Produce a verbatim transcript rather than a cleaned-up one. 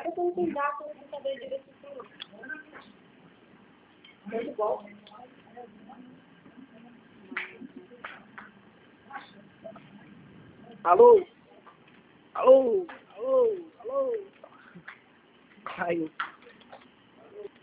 que não tem data para saber direito tudo. Muito bom. Alô? Alô? Alô? Alô? Caiu.